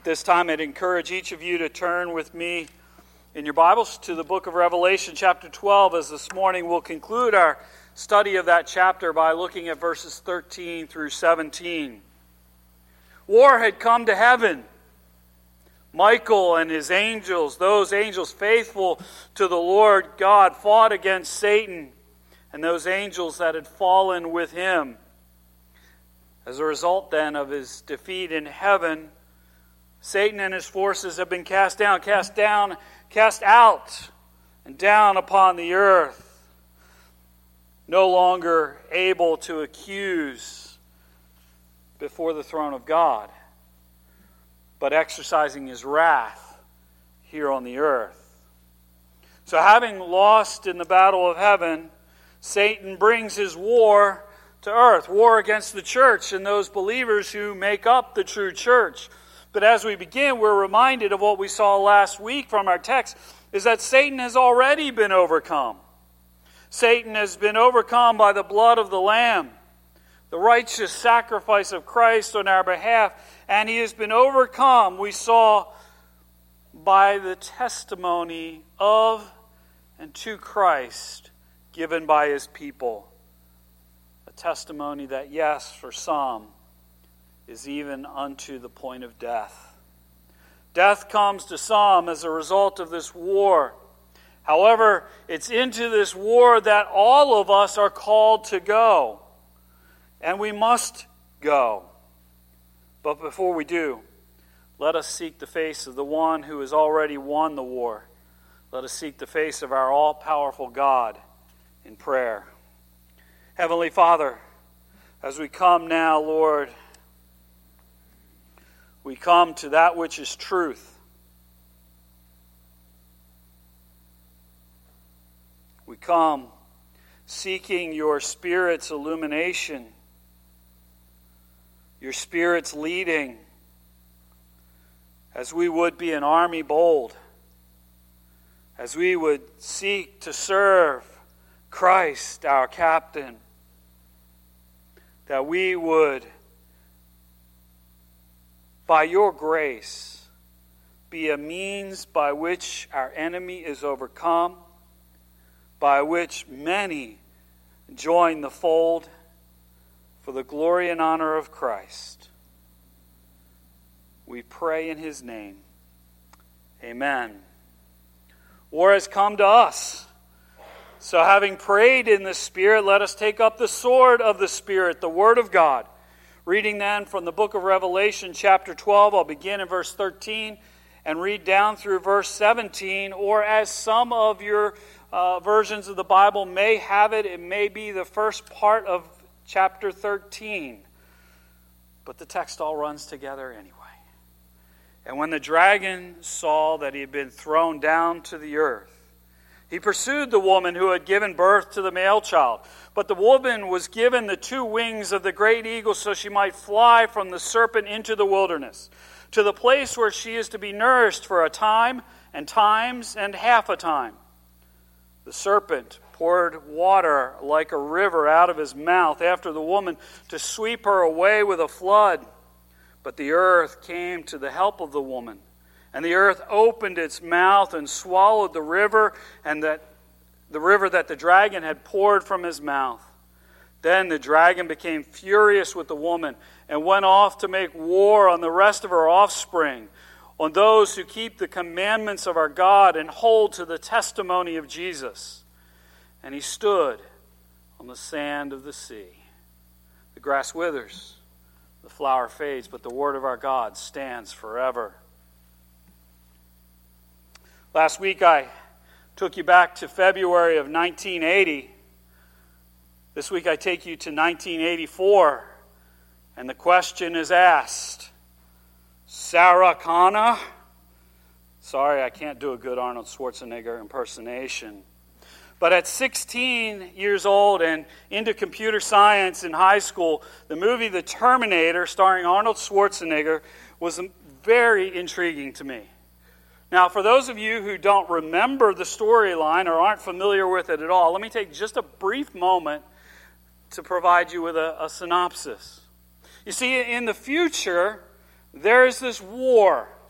This time I'd encourage each of you to turn with me in your Bibles to the book of Revelation chapter 12, as this morning we'll conclude our study of that chapter by looking at verses 13 through 17. War had come to heaven. Michael and his angels, those angels faithful to the Lord God, fought against Satan and those angels that had fallen with him. As a result then of his defeat in heaven, Satan and his forces have been cast out, and down upon the earth, no longer able to accuse before the throne of God, but exercising his wrath here on the earth. So having lost in the battle of heaven, Satan brings his war to earth, war against the church and those believers who make up the true church. But as we begin, we're reminded of what we saw last week from our text, is that Satan has already been overcome. Satan has been overcome by the blood of the Lamb, the righteous sacrifice of Christ on our behalf, and he has been overcome, we saw, by the testimony of and to Christ given by his people. A testimony that, yes, for some, is even unto the point of death. Death comes to some as a result of this war. However, it's into this war that all of us are called to go. And we must go. But before we do, let us seek the face of the one who has already won the war. Let us seek the face of our all-powerful God in prayer. Heavenly Father, as we come now, Lord, we come to that which is truth. We come seeking your Spirit's illumination, your Spirit's leading, as we would be an army bold, as we would seek to serve Christ, our captain, that we would, by your grace, be a means by which our enemy is overcome, by which many join the fold for the glory and honor of Christ. We pray in his name. Amen. War has come to us. So having prayed in the Spirit, let us take up the sword of the Spirit, the Word of God. Reading then from the book of Revelation, chapter 12, I'll begin in verse 13 and read down through verse 17, or as some of your versions of the Bible may have it, it may be the first part of chapter 13. But the text all runs together anyway. And when the dragon saw that he had been thrown down to the earth, he pursued the woman who had given birth to the male child. But the woman was given the 2 wings of the great eagle so she might fly from the serpent into the wilderness, to the place where she is to be nourished for a time and times and half a time. The serpent poured water like a river out of his mouth after the woman to sweep her away with a flood. But the earth came to the help of the woman. And the earth opened its mouth and swallowed the river, and the river that the dragon had poured from his mouth. Then the dragon became furious with the woman and went off to make war on the rest of her offspring, on those who keep the commandments of our God and hold to the testimony of Jesus. And he stood on the sand of the sea. The grass withers, the flower fades, but the word of our God stands forever. Last week I took you back to February of 1980. This week I take you to 1984. And the question is asked, Sarah Connor? Sorry, I can't do a good Arnold Schwarzenegger impersonation. But at 16 years old and into computer science in high school, the movie The Terminator, starring Arnold Schwarzenegger, was very intriguing to me. Now, for those of you who don't remember the storyline or aren't familiar with it at all, let me take just a brief moment to provide you with a synopsis. You see, in the future, there is this war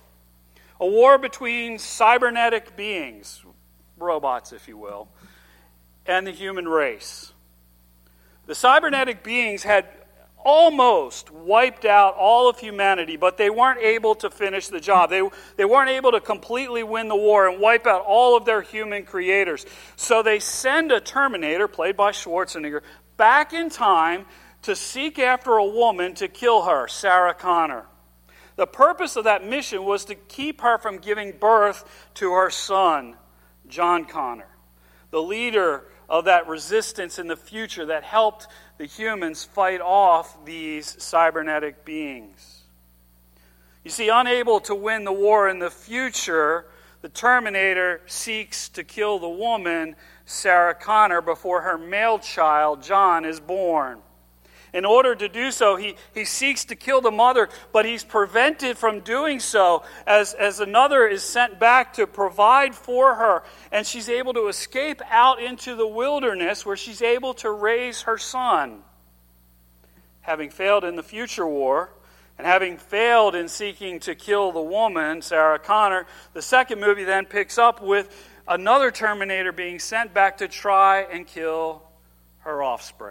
A war between cybernetic beings, robots if you will, and the human race. The cybernetic beings had almost wiped out all of humanity, but they weren't able to finish the job. They weren't able to completely win the war and wipe out all of their human creators. So they send a Terminator, played by Schwarzenegger, back in time to seek after a woman to kill her, Sarah Connor. The purpose of that mission was to keep her from giving birth to her son, John Connor, the leader of that resistance in the future that helped the humans fight off these cybernetic beings. You see, unable to win the war in the future, the Terminator seeks to kill the woman, Sarah Connor, before her male child, John, is born. In order to do so, he seeks to kill the mother, but he's prevented from doing so as another is sent back to provide for her. And she's able to escape out into the wilderness where she's able to raise her son. Having failed in the future war, and having failed in seeking to kill the woman, Sarah Connor, the second movie then picks up with another Terminator being sent back to try and kill her offspring.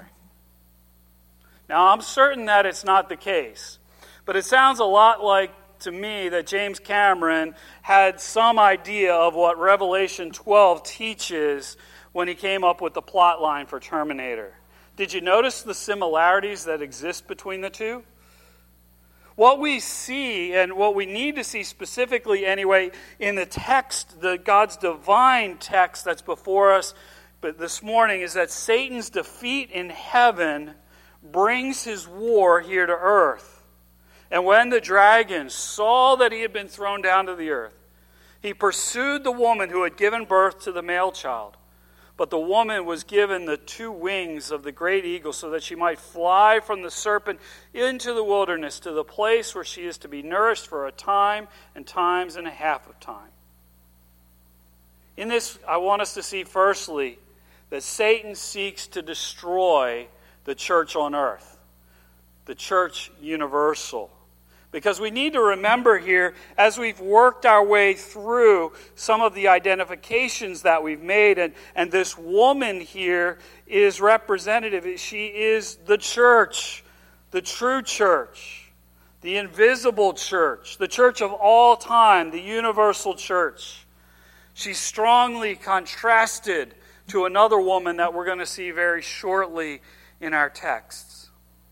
Now, I'm certain that it's not the case, but it sounds a lot like, to me, that James Cameron had some idea of what Revelation 12 teaches when he came up with the plot line for Terminator. Did you notice the similarities that exist between the two? What we see, and what we need to see specifically anyway, in the text, God's divine text that's before us but this morning, is that Satan's defeat in heaven brings his war here to earth. And when the dragon saw that he had been thrown down to the earth, he pursued the woman who had given birth to the male child. But the woman was given the 2 wings of the great eagle so that she might fly from the serpent into the wilderness to the place where she is to be nourished for a time and times and a half of time. In this, I want us to see firstly that Satan seeks to destroy the church on earth, the church universal. Because we need to remember here, as we've worked our way through some of the identifications that we've made, and this woman here is representative. She is the church, the true church, the invisible church, the church of all time, the universal church. She's strongly contrasted to another woman that we're going to see very shortly in our texts.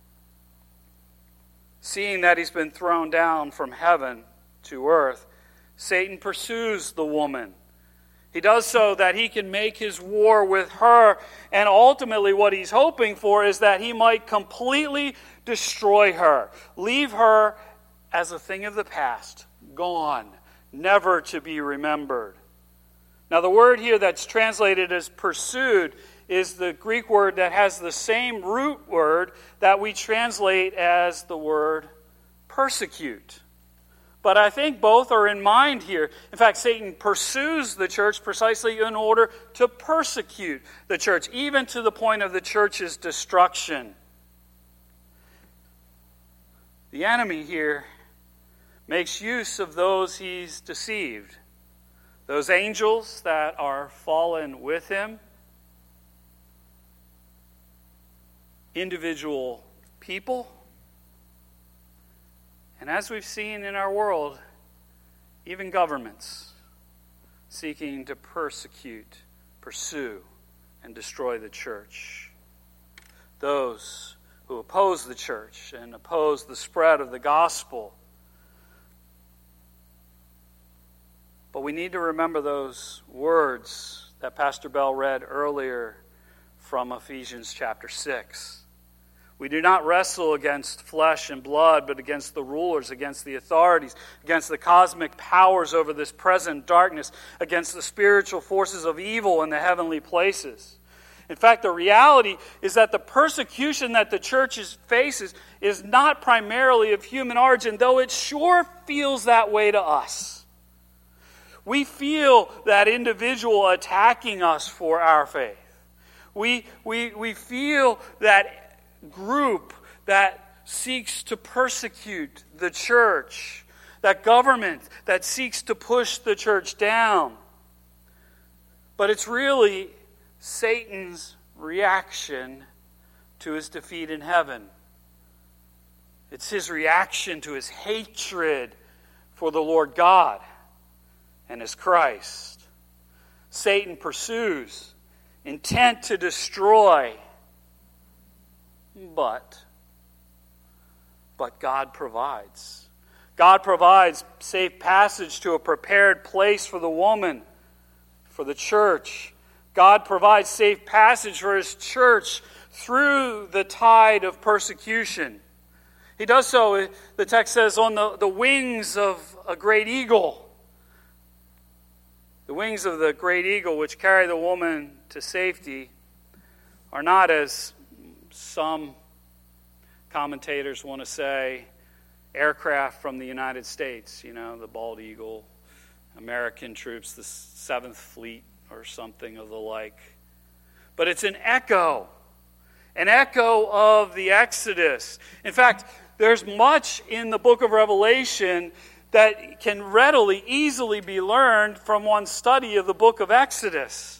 Seeing that he's been thrown down from heaven to earth, Satan pursues the woman. He does so that he can make his war with her, and ultimately what he's hoping for is that he might completely destroy her, leave her as a thing of the past, gone, never to be remembered. Now the word here that's translated as pursued is the Greek word that has the same root word that we translate as the word persecute. But I think both are in mind here. In fact, Satan pursues the church precisely in order to persecute the church, even to the point of the church's destruction. The enemy here makes use of those he's deceived. Those angels that are fallen with him, individual people, and as we've seen in our world, even governments seeking to persecute, pursue, and destroy the church. Those who oppose the church and oppose the spread of the gospel. But we need to remember those words that Pastor Bell read earlier from Ephesians chapter 6. We do not wrestle against flesh and blood, but against the rulers, against the authorities, against the cosmic powers over this present darkness, against the spiritual forces of evil in the heavenly places. In fact, the reality is that the persecution that the church faces is not primarily of human origin, though it sure feels that way to us. We feel that individual attacking us for our faith. We feel that group that seeks to persecute the church, that government that seeks to push the church down. But it's really Satan's reaction to his defeat in heaven. It's his reaction to his hatred for the Lord God and his Christ. Satan pursues, intent to destroy, but God provides. God provides safe passage to a prepared place for the woman, for the church. God provides safe passage for his church through the tide of persecution. He does so, the text says, on the wings of a great eagle. The wings of the great eagle, which carry the woman to safety, are not, as some commentators want to say, aircraft from the United States. You know, the bald eagle, American troops, the 7th Fleet, or something of the like. But it's an echo of the Exodus. In fact, there's much in the book of Revelation that can readily, easily be learned from one's study of the book of Exodus.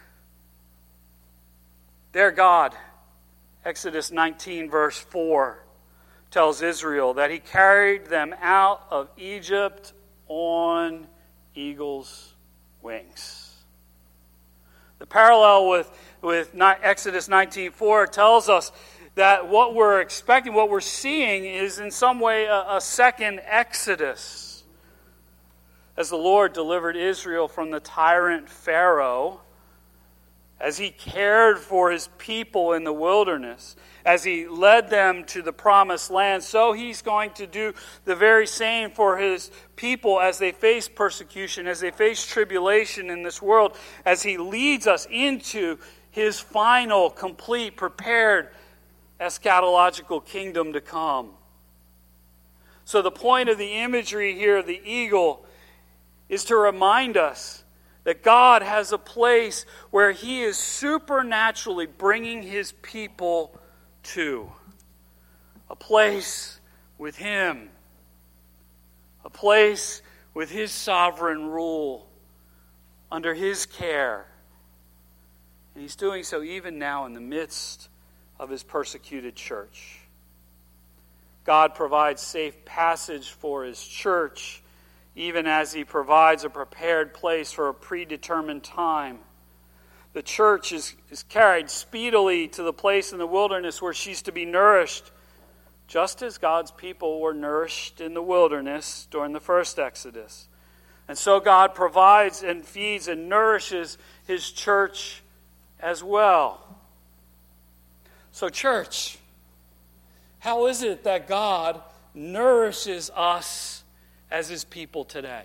There God, Exodus 19 verse 4, tells Israel that he carried them out of Egypt on eagle's wings. The parallel with Exodus 19:4 tells us that what we're expecting, what we're seeing, is in some way a second Exodus. As the Lord delivered Israel from the tyrant Pharaoh, as he cared for his people in the wilderness, as he led them to the promised land, so he's going to do the very same for his people as they face persecution, as they face tribulation in this world, as he leads us into his final, complete, prepared eschatological kingdom to come. So the point of the imagery here of the eagle is to remind us that God has a place where he is supernaturally bringing his people to. A place with him. A place with his sovereign rule, under his care. And he's doing so even now in the midst of his persecuted church. God provides safe passage for his church, even as he provides a prepared place for a predetermined time. The church is carried speedily to the place in the wilderness where she's to be nourished, just as God's people were nourished in the wilderness during the first Exodus. And so God provides and feeds and nourishes his church as well. So church, how is it that God nourishes us as his people today?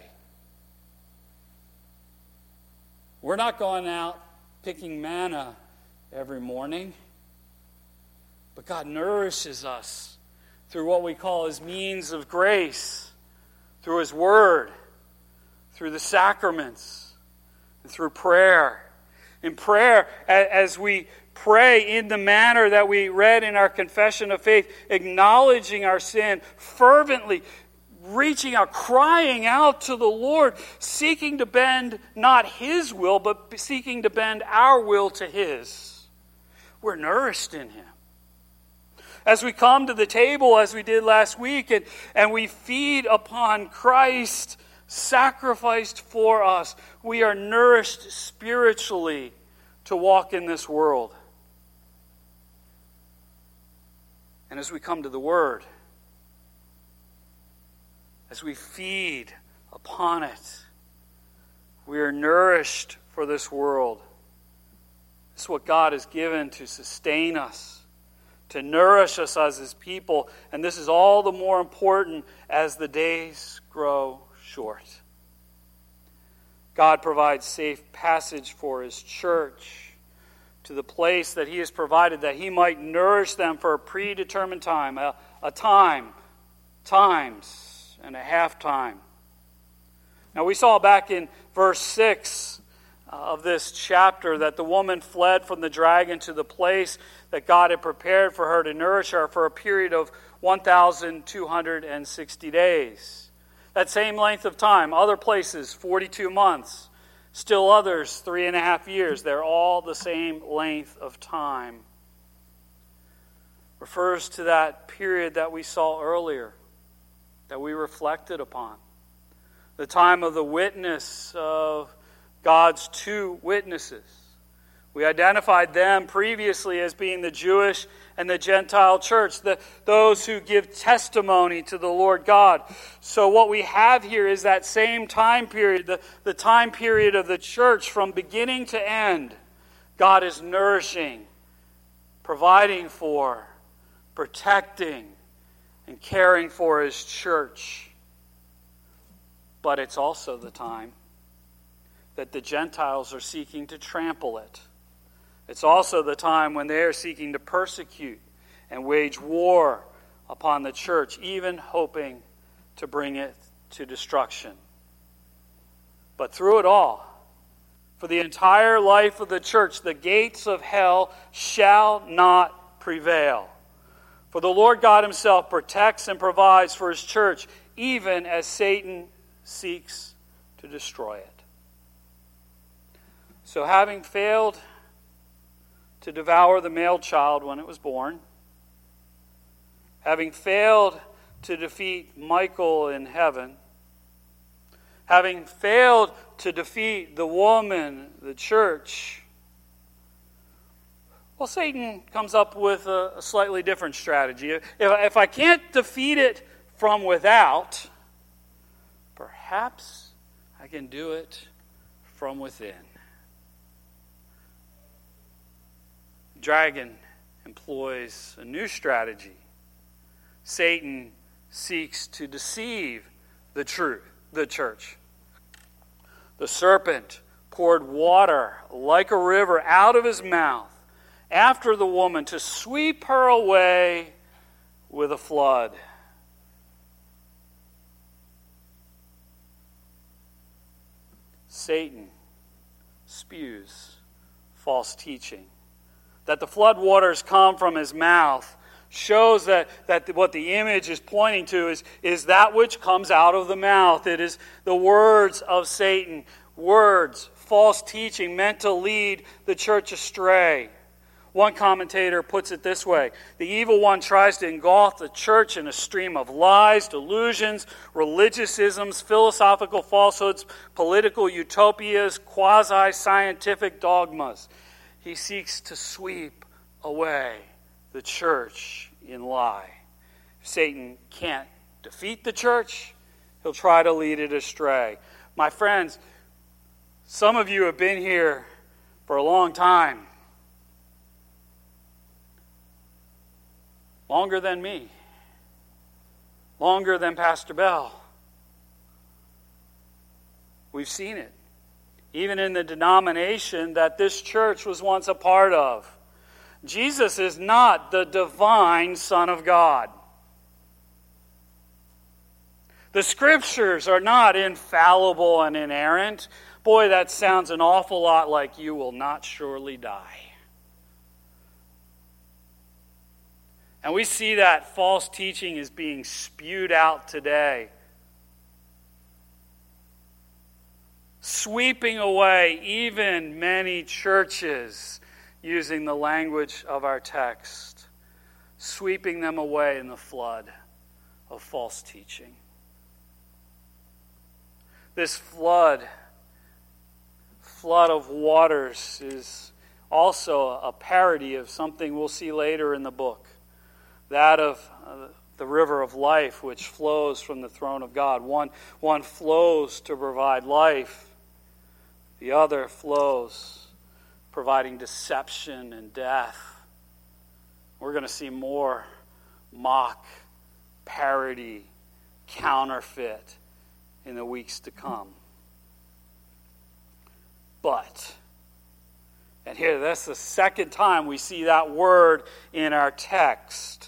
We're not going out picking manna every morning, but God nourishes us through what we call his means of grace, through his word, through the sacraments, and through prayer. In prayer, as we pray in the manner that we read in our confession of faith, acknowledging our sin, fervently reaching out, crying out to the Lord, seeking to bend not his will, but seeking to bend our will to his. We're nourished in him. As we come to the table, as we did last week, and we feed upon Christ sacrificed for us, we are nourished spiritually to walk in this world. And as we come to the Word, as we feed upon it, we are nourished for this world. This is what God has given to sustain us, to nourish us as his people. And this is all the more important as the days grow short. God provides safe passage for his church to the place that he has provided, that he might nourish them for a predetermined time, times, and a half time. Now we saw back in verse 6 of this chapter that the woman fled from the dragon to the place that God had prepared for her to nourish her for a period of 1,260 days. That same length of time. Other places, 42 months. Still others, 3.5 years. They're all the same length of time. Refers to that period that we saw earlier, that we reflected upon. The time of the witness of God's two witnesses. We identified them previously as being the Jewish and the Gentile church, those who give testimony to the Lord God. So what we have here is that same time period, the time period of the church from beginning to end. God is nourishing, providing for, protecting, and caring for His church. But it's also the time that the Gentiles are seeking to trample it. It's also the time when they are seeking to persecute and wage war upon the church, even hoping to bring it to destruction. But through it all, for the entire life of the church, the gates of hell shall not prevail. For the Lord God Himself protects and provides for His church, even as Satan seeks to destroy it. So having failed to devour the male child when it was born, having failed to defeat Michael in heaven, having failed to defeat the woman, the church, well, Satan comes up with a slightly different strategy. If I can't defeat it from without, perhaps I can do it from within. Dragon employs a new strategy. Satan seeks to deceive the church. The serpent poured water like a river out of his mouth after the woman to sweep her away with a flood. Satan spews false teaching. That the flood waters come from his mouth shows that what the image is pointing to is that which comes out of the mouth. It is the words of Satan. Words, false teaching meant to lead the church astray. One commentator puts it this way: the evil one tries to engulf the church in a stream of lies, delusions, religious isms, philosophical falsehoods, political utopias, quasi-scientific dogmas. He seeks to sweep away the church in lie. If Satan can't defeat the church, he'll try to lead it astray. My friends, some of you have been here for a long time. Longer than me. Longer than Pastor Bell. We've seen it. Even in the denomination that this church was once a part of. Jesus is not the divine Son of God. The Scriptures are not infallible and inerrant. Boy, that sounds an awful lot like "you will not surely die." And we see that false teaching is being spewed out today. Sweeping away even many churches, using the language of our text. Sweeping them away in the flood of false teaching. This flood of waters is also a parody of something we'll see later in the book. That of the river of life, which flows from the throne of God. One flows to provide life. The other flows providing deception and death. We're going to see more mock, parody, counterfeit in the weeks to come. But, and here, that's the second time we see that word in our text.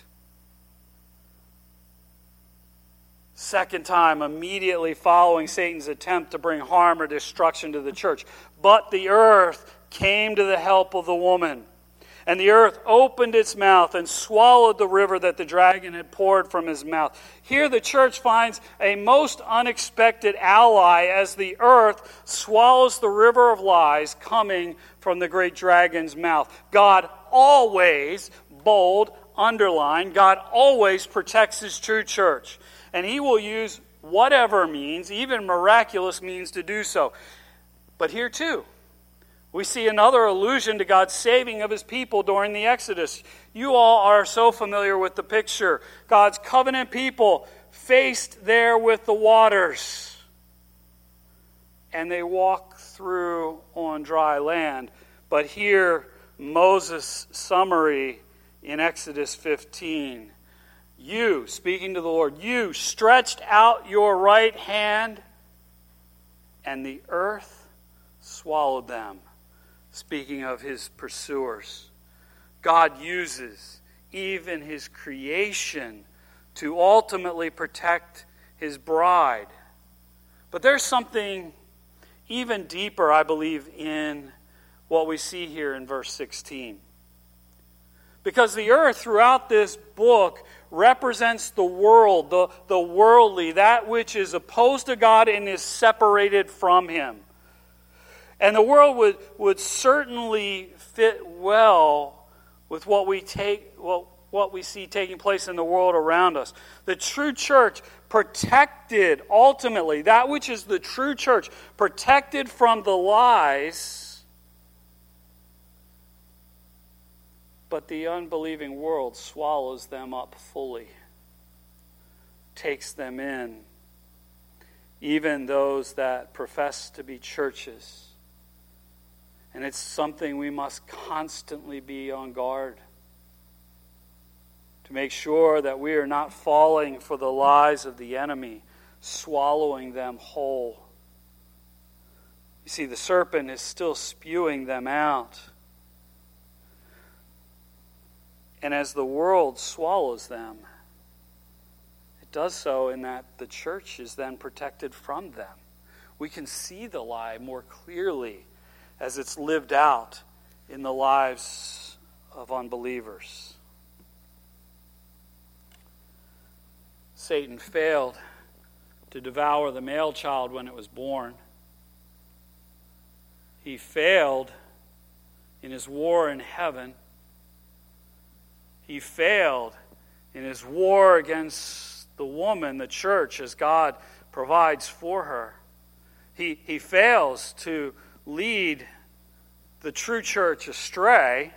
Second time, immediately following Satan's attempt to bring harm or destruction to the church. But the earth came to the help of the woman. And the earth opened its mouth and swallowed the river that the dragon had poured from his mouth. Here the church finds a most unexpected ally as the earth swallows the river of lies coming from the great dragon's mouth. God always, bold, underline, God always protects his true church. And he will use whatever means, even miraculous means, to do so. But here too, we see another allusion to God's saving of his people during the Exodus. You all are so familiar with the picture. God's covenant people faced there with the waters. And they walk through on dry land. But here, Moses' summary in Exodus 15. You, speaking to the Lord, you stretched out your right hand, and the earth swallowed them. Speaking of his pursuers, God uses even his creation to ultimately protect his bride. But there's something even deeper, I believe, in what we see here in verse 16. Because the earth throughout this book represents the world, the worldly, that which is opposed to God and is separated from him. And the world would certainly fit well with what we see taking place in the world around us. The true church protected, ultimately, that which is the true church, protected from the lies, but the unbelieving world swallows them up fully, takes them in, even those that profess to be churches. And it's something we must constantly be on guard to make sure that we are not falling for the lies of the enemy, swallowing them whole. You see, the serpent is still spewing them out. And as the world swallows them, it does so in that the church is then protected from them. We can see the lie more clearly as it's lived out in the lives of unbelievers. Satan failed to devour the male child when it was born. He failed in his war in heaven. He failed in his war against the woman, the church, as God provides for her. He fails to lead the true church astray.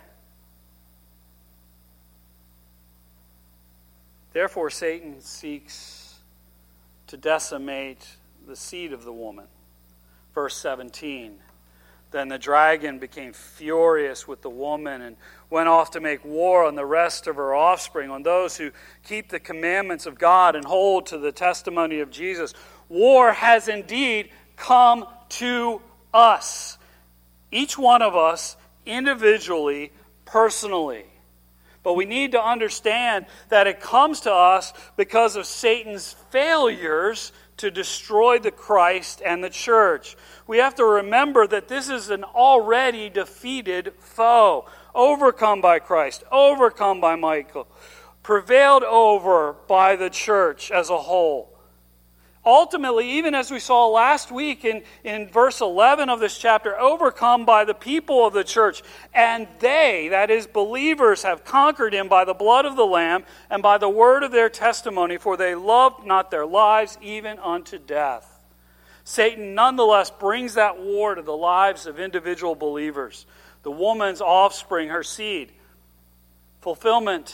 Therefore, Satan seeks to decimate the seed of the woman. Verse 17. Then the dragon became furious with the woman and went off to make war on the rest of her offspring, on those who keep the commandments of God and hold to the testimony of Jesus. War has indeed come to us. Each one of us, individually, personally. But we need to understand that it comes to us because of Satan's failures to destroy the Christ and the church. We have to remember that this is an already defeated foe, overcome by Christ, overcome by Michael, prevailed over by the church as a whole. Ultimately, even as we saw last week in verse 11 of this chapter, overcome by the people of the church. And they, that is believers, have conquered him by the blood of the Lamb and by the word of their testimony, for they loved not their lives even unto death. Satan nonetheless brings that war to the lives of individual believers. The woman's offspring, her seed. Fulfillment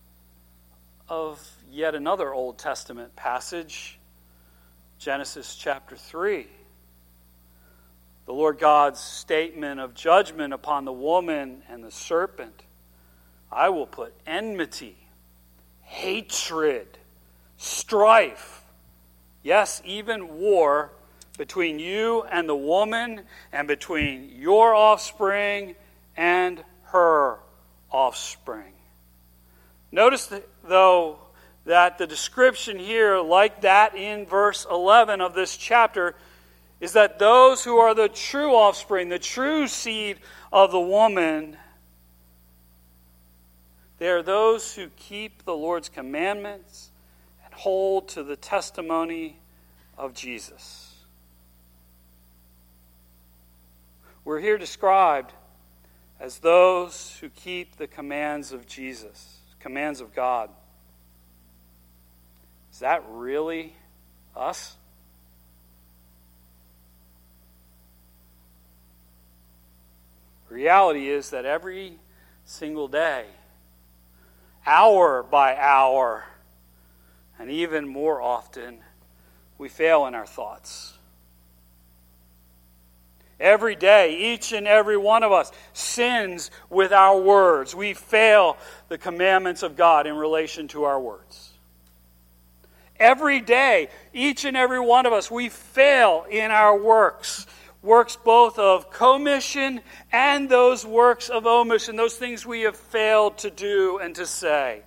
of yet another Old Testament passage, Genesis chapter 3. The Lord God's statement of judgment upon the woman and the serpent. I will put enmity, hatred, strife, yes, even war between you and the woman and between your offspring and her offspring. Notice, though, that the description here, like that in verse 11 of this chapter, is that those who are the true offspring, the true seed of the woman, They are those who keep the Lord's commandments and hold to the testimony of Jesus. We're here described as those who keep the commands of Jesus, commands of God. Is that really us? The reality is that every single day, hour by hour, and even more often, we fail in our thoughts. Every day, each and every one of us sins with our words. We fail the commandments of God in relation to our words. Every day, each and every one of us, we fail in our works. Works both of commission and those works of omission, those things we have failed to do and to say.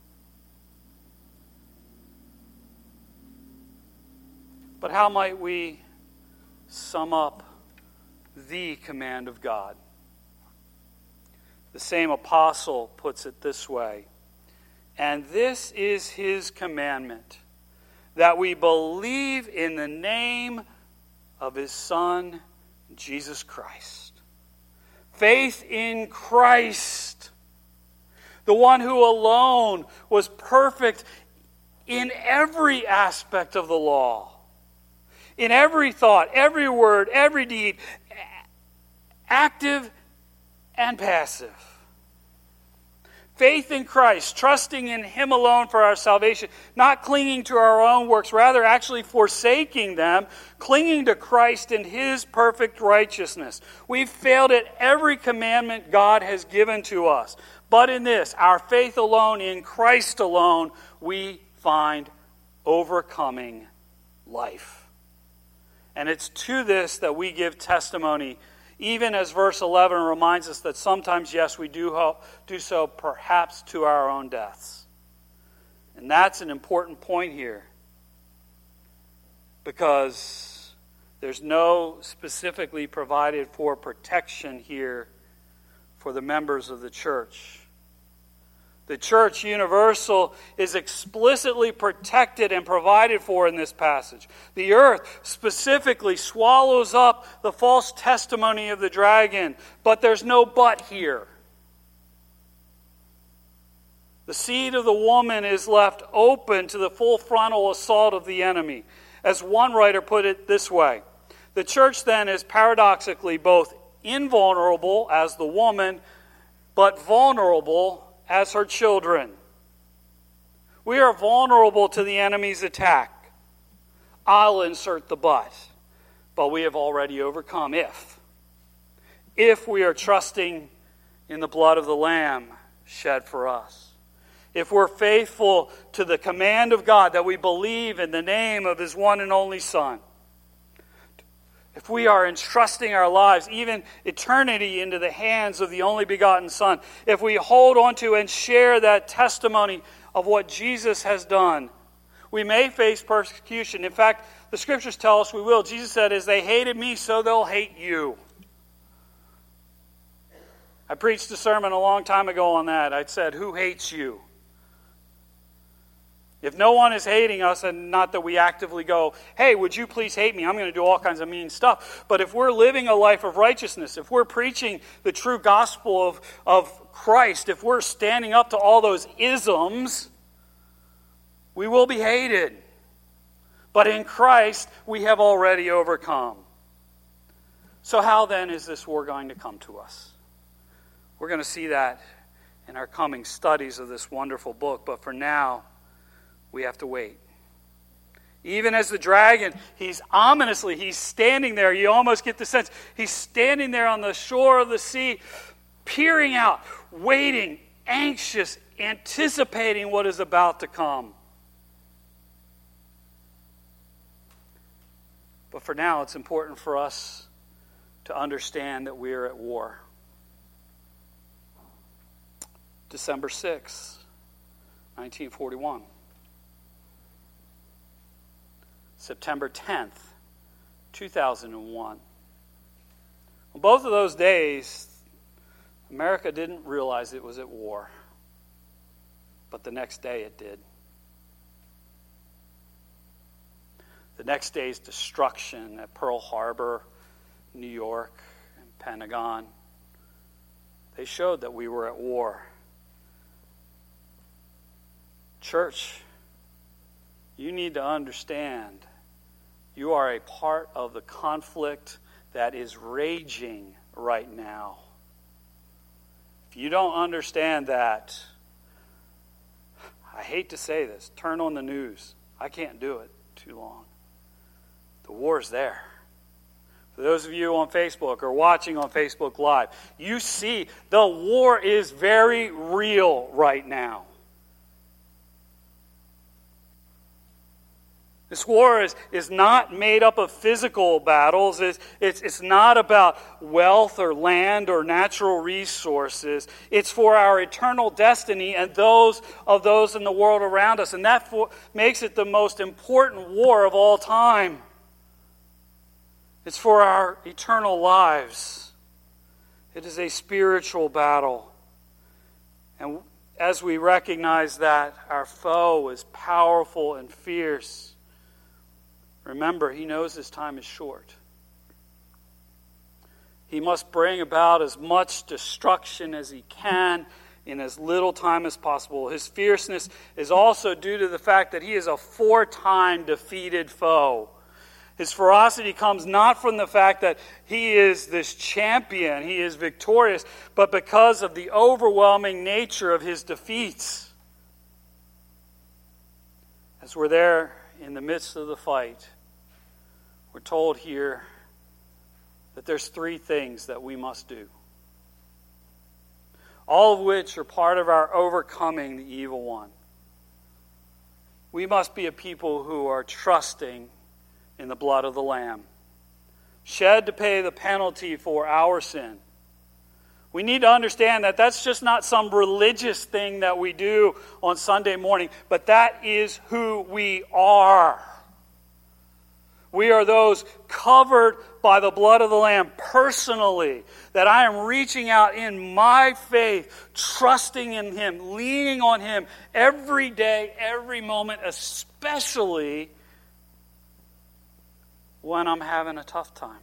But how might we sum up the command of God? The same apostle puts it this way: "And this is his commandment, that we believe in the name of his Son, Jesus Christ." Faith in Christ, the one who alone was perfect in every aspect of the law, in every thought, every word, every deed, active and passive. Faith in Christ, trusting in him alone for our salvation, not clinging to our own works, rather actually forsaking them, clinging to Christ and his perfect righteousness. We've failed at every commandment God has given to us. But in this, our faith alone, in Christ alone, we find overcoming life. And it's to this that we give testimony, even as verse 11 reminds us that sometimes, yes, we do so perhaps to our own deaths. And that's an important point here, because there's no specifically provided for protection here for the members of the church. The church universal is explicitly protected and provided for in this passage. The earth specifically swallows up the false testimony of the dragon, but there's no but here. The seed of the woman is left open to the full frontal assault of the enemy. As one writer put it this way: the church then is paradoxically both invulnerable as the woman, but vulnerable as her children. We are vulnerable to the enemy's attack. I'll insert the but we have already overcome if we are trusting in the blood of the Lamb shed for us. If we're faithful to the command of God that we believe in the name of his one and only Son. If we are entrusting our lives, even eternity, into the hands of the only begotten Son, if we hold on to and share that testimony of what Jesus has done, we may face persecution. In fact, the Scriptures tell us we will. Jesus said, "As they hated me, so they'll hate you." I preached a sermon a long time ago on that. I said, "Who hates you?" If no one is hating us, and not that we actively go, "Hey, would you please hate me? I'm going to do all kinds of mean stuff." But if we're living a life of righteousness, if we're preaching the true gospel of Christ, if we're standing up to all those isms, we will be hated. But in Christ, we have already overcome. So how then is this war going to come to us? We're going to see that in our coming studies of this wonderful book. But for now, we have to wait. Even as the dragon, he's standing there. You almost get the sense he's standing there on the shore of the sea, peering out, waiting, anxious, anticipating what is about to come. But for now, it's important for us to understand that we are at war. December 6, 1941. September 10th, 2001. On both of those days, America didn't realize it was at war. But the next day it did. The next day's destruction at Pearl Harbor, New York, and Pentagon, they showed that we were at war. Church, you need to understand you are a part of the conflict that is raging right now. If you don't understand that, I hate to say this, turn on the news. I can't do it too long. The war's there. For those of you on Facebook or watching on Facebook Live, you see the war is very real right now. This war is not made up of physical battles. It's not about wealth or land or natural resources. It's for our eternal destiny and those in the world around us. And that makes it the most important war of all time. It's for our eternal lives. It is a spiritual battle. And as we recognize that our foe is powerful and fierce, remember, he knows his time is short. He must bring about as much destruction as he can in as little time as possible. His fierceness is also due to the fact that he is a 4-time defeated foe. His ferocity comes not from the fact that he is this champion, he is victorious, but because of the overwhelming nature of his defeats. As we're there in the midst of the fight, we're told here that there's 3 things that we must do, all of which are part of our overcoming the evil one. We must be a people who are trusting in the blood of the Lamb, shed to pay the penalty for our sin. We need to understand that that's just not some religious thing that we do on Sunday morning, but that is who we are. We are those covered by the blood of the Lamb personally, that I am reaching out in my faith, trusting in Him, leaning on Him every day, every moment, especially when I'm having a tough time.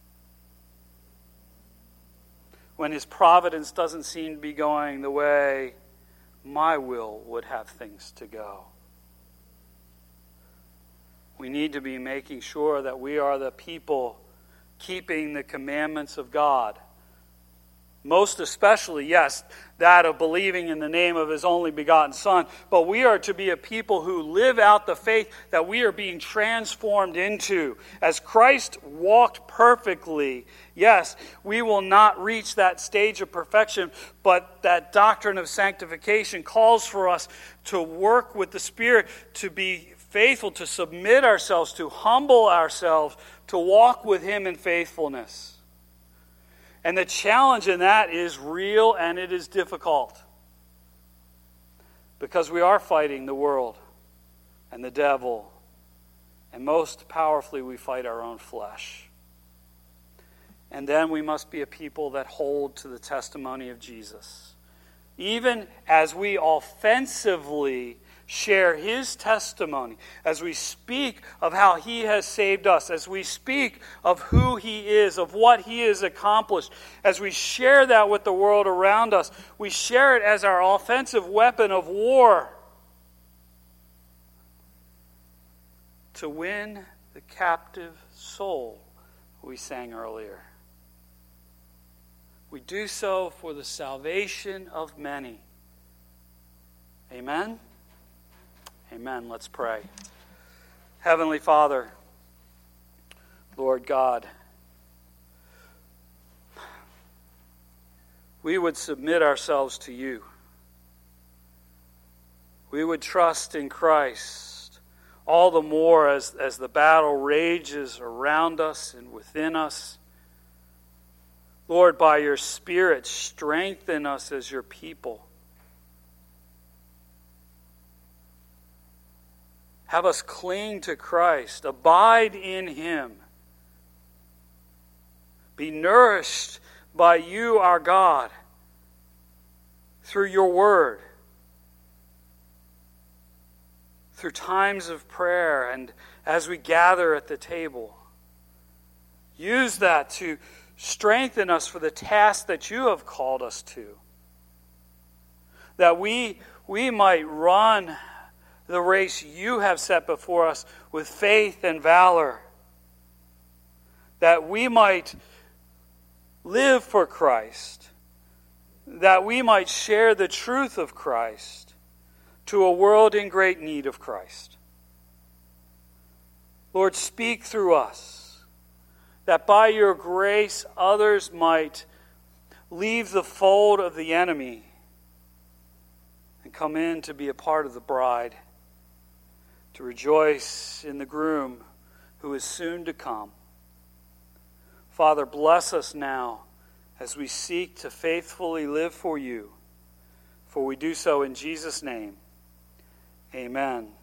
When His providence doesn't seem to be going the way my will would have things to go. We need to be making sure that we are the people keeping the commandments of God. Most especially, yes, that of believing in the name of His only begotten Son. But we are to be a people who live out the faith that we are being transformed into. As Christ walked perfectly, yes, we will not reach that stage of perfection, but that doctrine of sanctification calls for us to work with the Spirit, to be faithful, to submit ourselves, to humble ourselves, to walk with Him in faithfulness. And the challenge in that is real and it is difficult. Because we are fighting the world and the devil. And most powerfully, we fight our own flesh. And then we must be a people that hold to the testimony of Jesus. Even as we offensively share His testimony, as we speak of how He has saved us, as we speak of who He is, of what He has accomplished, as we share that with the world around us, we share it as our offensive weapon of war to win the captive soul we sang earlier. We do so for the salvation of many. Amen? Amen. Let's pray. Heavenly Father, Lord God, we would submit ourselves to You. We would trust in Christ all the more as the battle rages around us and within us. Lord, by Your Spirit, strengthen us as Your people. Have us cling to Christ, abide in Him. Be nourished by You, our God, through Your Word. through times of prayer and as we gather at the table. Use that to strengthen us for the task that you have called us to. That we might run the race you have set before us with faith and valor. That we might live for Christ. That we might share the truth of Christ to a world in great need of Christ. Lord, speak through us, that by your grace others might leave the fold of the enemy and come in to be a part of the bride, to rejoice in the groom who is soon to come. Father, bless us now as we seek to faithfully live for you, for we do so in Jesus' name. Amen.